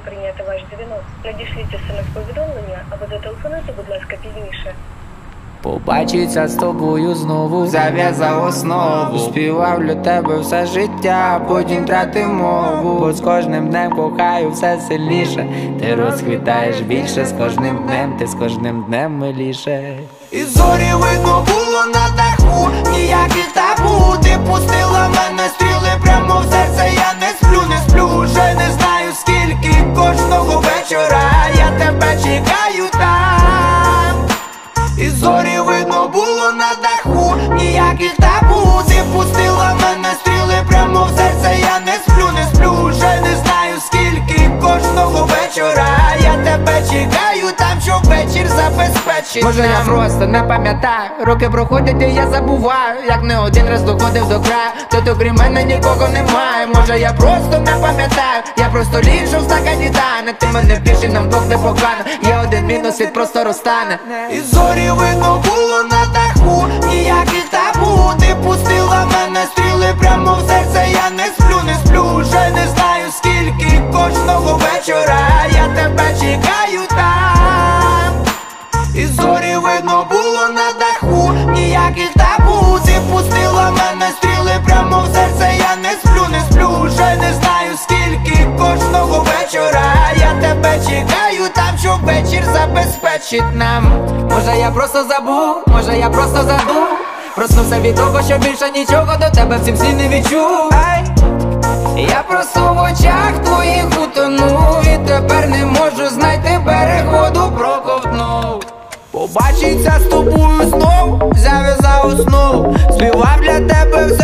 прийняти ваш дзвінок. Надішліть смс-повідомлення або зателефонуйте, будь ласка, пізніше. Побачиться з тобою знову, зав'язав основу, співав для тебе все життя, потім втратив мову. Бо з кожним днем кохаю все сильніше. Ти розквітаєш більше, з кожним днем, ти з кожним днем миліше. І зорі видно було на даху, ніяких табу. Ти пустила мене стріли прямо в серце, я не сплю, вже не знаю скільки. Кожного вечора я тебе чекаю там. І зорі видно було на даху, ніяких табу. Ти пустила мене стріли прямо в серце, я не сплю, вже не знаю скільки. Кожного вечора я тебе чекаю там, щоб вечір забезпечить. Може я просто не пам'ятаю, роки проходять і я забуваю, як не один раз доходив до краю. Тут окрім мене нікого немає. Може я просто не пам'ятаю, я просто ліжу в стакані тане. Ти мене більше, нам двох не покана. Є один мінус, світ просто розтане. І зорі видно було на даху, ніяких табу. Ти пустила мене стріли прямо в серце, я не сплю, вже не знаю скільки. Кожного вечора я тебе чекаю там. І зорі видно було на даху, ніяких табу. Ти пустила мене стріли прямо в серце, я не сплю, вже не знаю скільки. Кожного вечора я тебе чекаю там, щоб вечір забезпечить нам. Може я просто забув, може я просто забув. Проснувся від того, що більше нічого до тебе в цім сні не відчув. Я просто в очах твоїх утонув, і тепер не можу знайти берег, воду проковтнув. Побачиться з тобою знов, зав'язав основу, співав для тебе все